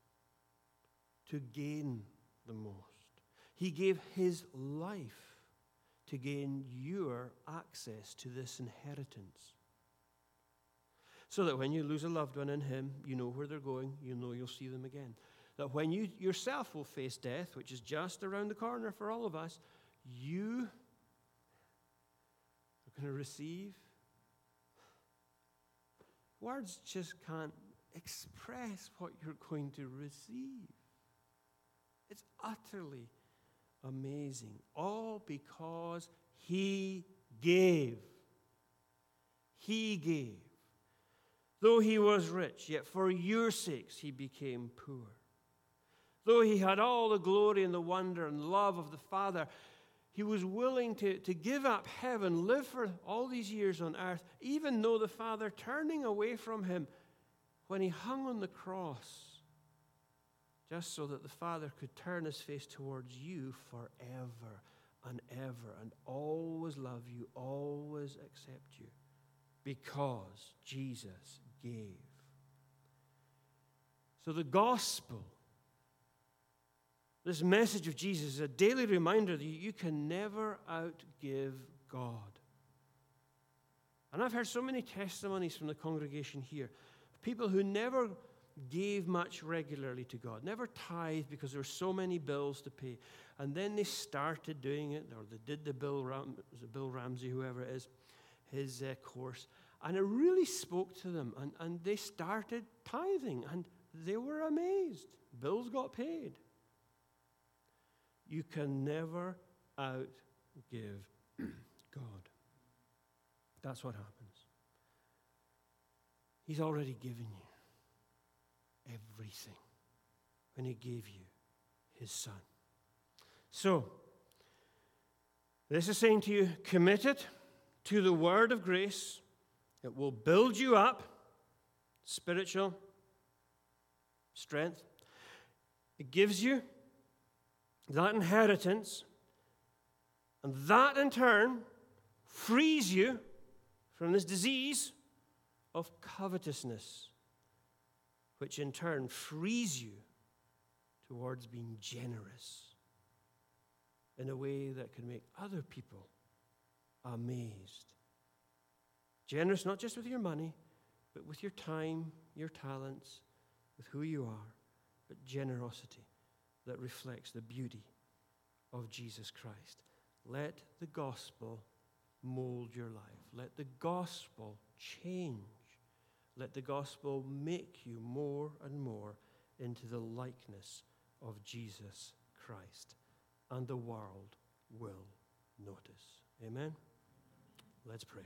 to gain the most. He gave his life to gain your access to this inheritance. So that when you lose a loved one in him, you know where they're going, you know you'll see them again. That when you yourself will face death, which is just around the corner for all of us, you are going to receive. Words just can't express what you're going to receive. It's utterly amazing. All because he gave. He gave. Though he was rich, yet for your sakes he became poor. Though he had all the glory and the wonder and love of the Father, he was willing to, to give up heaven, live for all these years on earth, even though the Father, turning away from him when he hung on the cross, just so that the Father could turn his face towards you forever and ever and always love you, always accept you, because Jesus gave. So the gospel, this message of Jesus, is a daily reminder that you can never outgive God. And I've heard so many testimonies from the congregation here, people who never gave much regularly to God, never tithed because there were so many bills to pay. And then they started doing it, or they did the Bill, Ram, was it Bill Ramsey, whoever it is, his uh, course. And it really spoke to them. And, and they started tithing, and they were amazed. Bills got paid. You can never outgive God. That's what happens. He's already given you everything when he gave you his Son. So, this is saying to you, committed to the word of grace. It will build you up, spiritual strength. It gives you that inheritance, and that in turn frees you from this disease of covetousness, which in turn frees you towards being generous in a way that can make other people amazed. Generous not just with your money, but with your time, your talents, with who you are, but generosity that reflects the beauty of Jesus Christ. Let the gospel mold your life. Let the gospel change. Let the gospel make you more and more into the likeness of Jesus Christ. And the world will notice. Amen? Let's pray.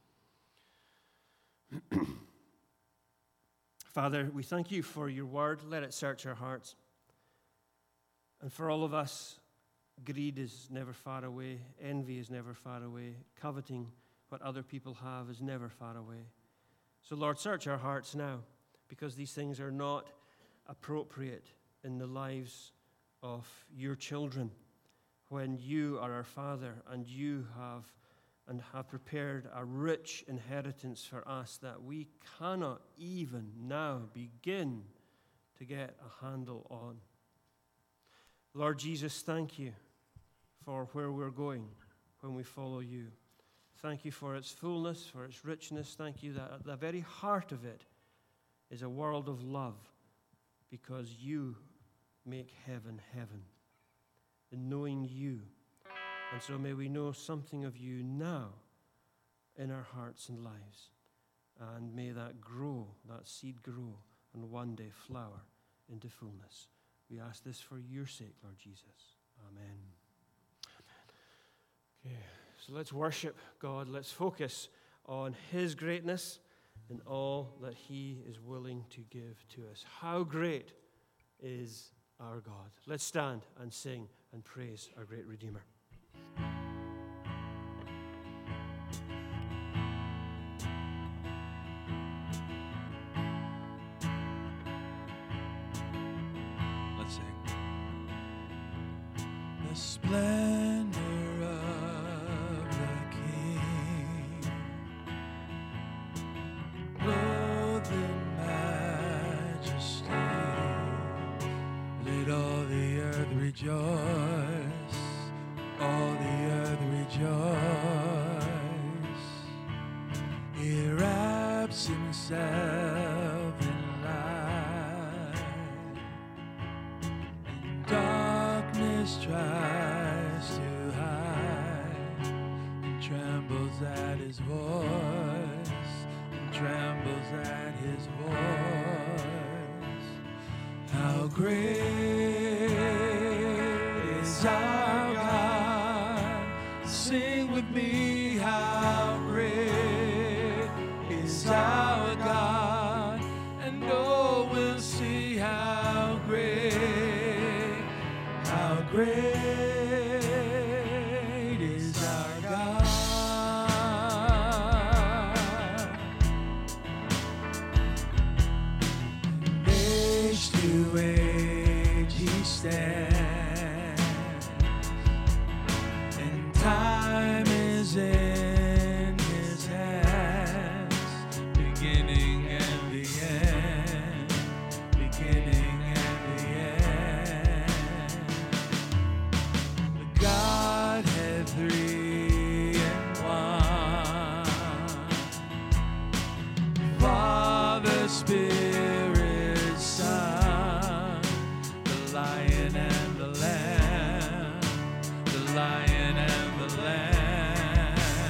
Father, we thank you for your word. Let it search our hearts. And for all of us, greed is never far away. Envy is never far away. Coveting what other people have is never far away. So, Lord, search our hearts now, because these things are not appropriate in the lives of your children when you are our Father and you have and have prepared a rich inheritance for us that we cannot even now begin to get a handle on. Lord Jesus, thank you for where we're going when we follow you. Thank you for its fullness, for its richness. Thank you that at the very heart of it is a world of love, because you make heaven heaven in knowing you. And so may we know something of you now in our hearts and lives. And may that grow, that seed grow, and one day flower into fullness. We ask this for your sake, Lord Jesus. Amen. Okay, so let's worship God. Let's focus on his greatness and all that he is willing to give to us. How great is our God. Let's stand and sing and praise our great Redeemer. Let's sing. The splendor of the King, clothed in majesty, let all the earth rejoice, all the earth rejoice. He wraps himself in light, and darkness tries to hide, and trembles at his voice, and trembles at his voice. How great is our God? Sing with me, how great is our God, and oh, we'll see how great, how great is our God. Age to age he stands, and time is in his hands, beginning and the end, beginning and the end. The Godhead three in one, Father, Spirit, Son, the Lion and the Lamb, the Lion and the Lamb.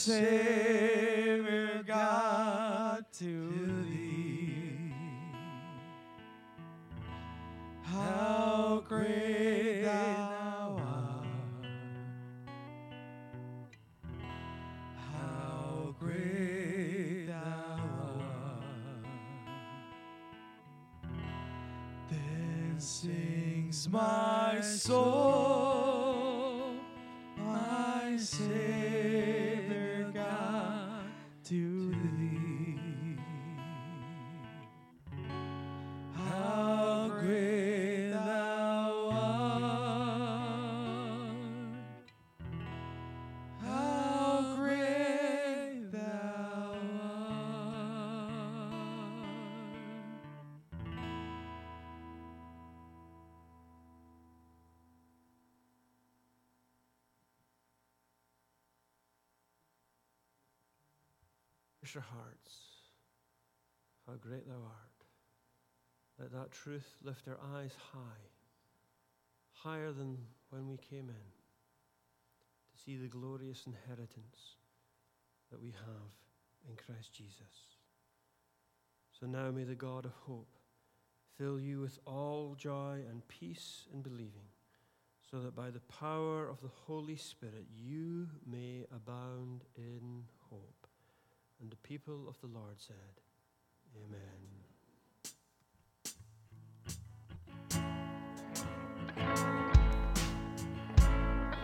Savior God, to thee. How great thou art. How great thou art. Then sings my soul, my Savior God, to thee. How great thou art. How great thou art. Pierce our hearts. How great thou art. Let that truth lift our eyes high, higher than when we came in, to see the glorious inheritance that we have in Christ Jesus. So now may the God of hope fill you with all joy and peace in believing, so that by the power of the Holy Spirit you may abound in hope. And the people of the Lord said, Amen.